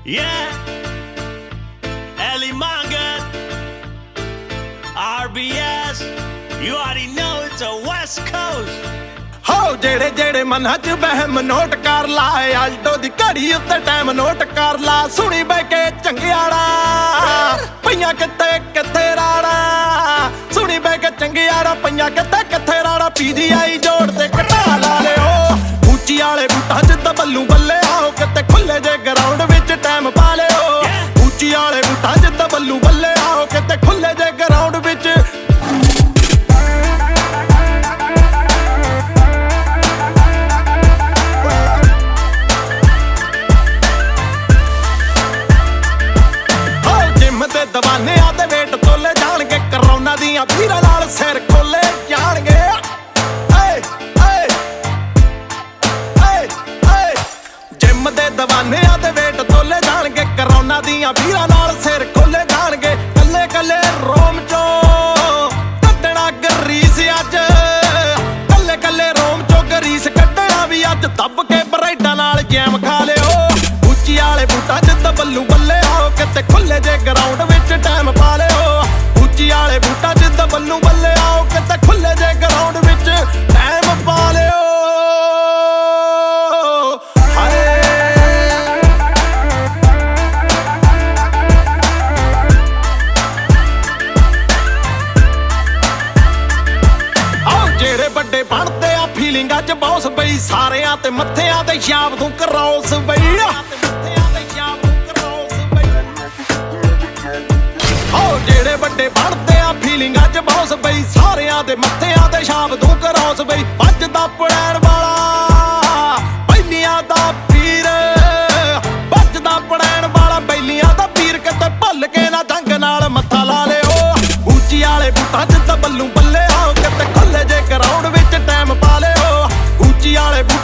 Yeah, Ellie Mangat, RBS, you already know it's a West Coast. ਹੋ ਜਿਹੜੇ ਜਿਹੜੇ ਮਨਾਂ 'ਚ ਵਹਿਮ ਨੋਟ ਕਰ ਲਾ, ਆਲਟੋ ਦੀ ਘੜੀ ਉੱਤੇ ਟਾਈਮ ਨੋਟ ਕਰ ਲਾ। ਸੁਣੀ ਬੈ ਕੇ ਚੰਗਿਆੜਾ ਪਈਆਂ ਕਿੱਥੇ ਕਿੱਥੇ ਰਾੜਾ, ਸੁਣੀ ਬੈ ਕੇ ਚੰਗਿਆੜਾ ਪਈਆਂ ਕਿੱਥੇ ਕਿੱਥੇ ਰਾੜਾ। PGI ਜੋੜ ਤੇ ਘਟਾ ਲਾ ਲਿਓ, ਉੱਚੀ ਵਾਲੇ ਬੂਟਾਂ 'ਚ ਤਾਂ ਬੱਲੂ ਬੱਲੇ ਆਓ, ਕਿਤੇ ਖੁੱਲੇ ਜੇ ਗਰਾਊਂਡ ਵਿੱਚ ਟਾਈਮ ਪਾ ਲਿਓ। ਉੱਚੀ ਵਾਲੇ ਬੂਟਾਂ 'ਚ ਤਾਂ ਬੱਲੂ ਬੱਲੇ ਆਓ, ਕਿਤੇ ਖੁੱਲੇ ਜੇ ਗਰਾਊਂਡ ਵਿੱਚ। ਦਵਾਨਿਆਂ ਦੇ ਵੇਟ ਤੋਲੇ ਜਾਣਗੇ, ਕਰੋਨਾ ਦੀਆਂ ਭੀੜਾਂ ਨਾਲ ਸਿਰ ਖੋਲੇ ਜਾਣਗੇ। ਜਿੰਮ ਦੇ ਦਵਾਨਿਆਂ ਦੇ ਵੇਟ ਤੋਲੇ ਜਾਣਗੇ, ਕਰੋਨਾ ਦੀਆਂ ਭੀੜਾਂ ਨਾਲ ਸਿਰ ਖੋਲੇ ਜਾਣਗੇ। ਕੱਲੇ ਕੱਲੇ ਰੋਮ ਚੋਂ ਕੱਢਣਾ ਗਰੀਸ ਅੱਜ, ਕੱਲੇ ਕੱਲੇ ਰੋਮ ਚੋਂ ਗਰੀਸ ਕੱਢਣਾ ਵੀ ਅੱਜ। ਦੱਬ ਕੇ ਬਰੈਡਾਂ ਨਾਲ ਜੈਮ ਖਾ ਲਿਓ, ਉੱਚੀ ਵਾਲੇ ਬੂਟਾਂ 'ਚ ਤਾਂ ਬੱਲੂ ਬੱਲੇ ਆਓ, ਕਿਤੇ ਖੁੱਲੇ ਜੇ ਗਰਾਊਂਡ ਵਿੱਚ ਟਾਈਮ ਪਾ ਲਿਓ। ਉੱਚੀ ਵਾਲੇ ਬੂਟਾਂ 'ਚ ਤਾਂ ਬੱਲੂ ਬੱਲੇ ਆਓ, ਕਿਤੇ ਖੁੱਲੇ ਜੇ ਗਰਾਊਂਡ ਵਿੱਚ ਟਾਈਮ ਪਾ ਲਿਓ। ਆਓ ਜਿਹੜੇ ਵੱਡੇ ਬਣਦੇ ਆ ਫੀਲਿੰਗਾਂ 'ਚ ਬੌਸ ਬਈ, ਸਾਰਿਆਂ ਤੇ ਮੱਥਿਆਂ ਤੇ ਸ਼ਾਮ ਤੂੰ ਕਰੌਸ ਬਈ। ਜਿਹੜੇ ਵੱਡੇ ਬਣਦੇ ਆ ਫੀਲਿੰਗਾਂ 'ਚ ਬੌਸ ਬਈ, ਸਾਰਿਆਂ ਦੇ ਮੱਥਿਆਂ ਤੇ ਛਾਪ ਤੂੰ ਕਰੌਸ ਬਈ। ਵੱਜਦਾ ਪੜੈਣ ਵਾਲਾ ਬੈਲੀਆਂ ਦਾ ਪੀਰ, ਵੱਜਦਾ ਪੜੈਣ ਵਾਲਾ ਬੈਲੀਆਂ ਦਾ ਪੀਰ, ਕਿਤੇ ਭੁੱਲ ਕੇ ਨਾ ਜੰਗ ਨਾਲ ਮੱਥਾ ਲਾ ਲਿਓ। ਉੱਚੀ ਵਾਲੇ ਬੂਟਾਂ 'ਚ ਤਾਂ ਬੱਲੂ ਬੱਲੇ ਆਓ, ਕਿਤੇ ਖੁੱਲੇ ਜੇ ਗਰਾਊਂਡ ਵਿੱਚ ਟਾਈਮ ਪਾ ਲਿਓ। ਉੱਚੀ ਵਾਲੇ